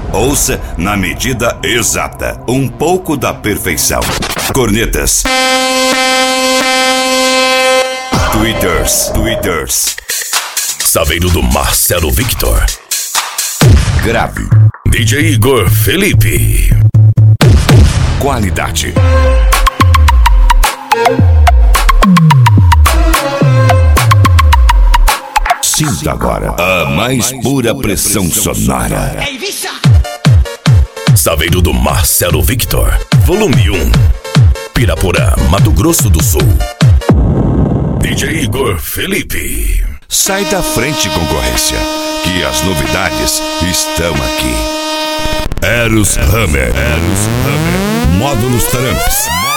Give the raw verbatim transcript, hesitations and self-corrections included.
Ouça na medida exata, um pouco da perfeição. Cornetas. Twitters, Twitters. Saveiro do Marcelo Victor. Grave. D J Igor Felipe. Qualidade. Sinta agora a mais pura pressão sonora. Saveiro do Marcelo Victor, volume um. Pirapora, Mato Grosso do Sul. D J Igor Felipe. Sai da frente, concorrência, que as novidades estão aqui. Eros Hammer. Eros Hammer. Módulos Tramps.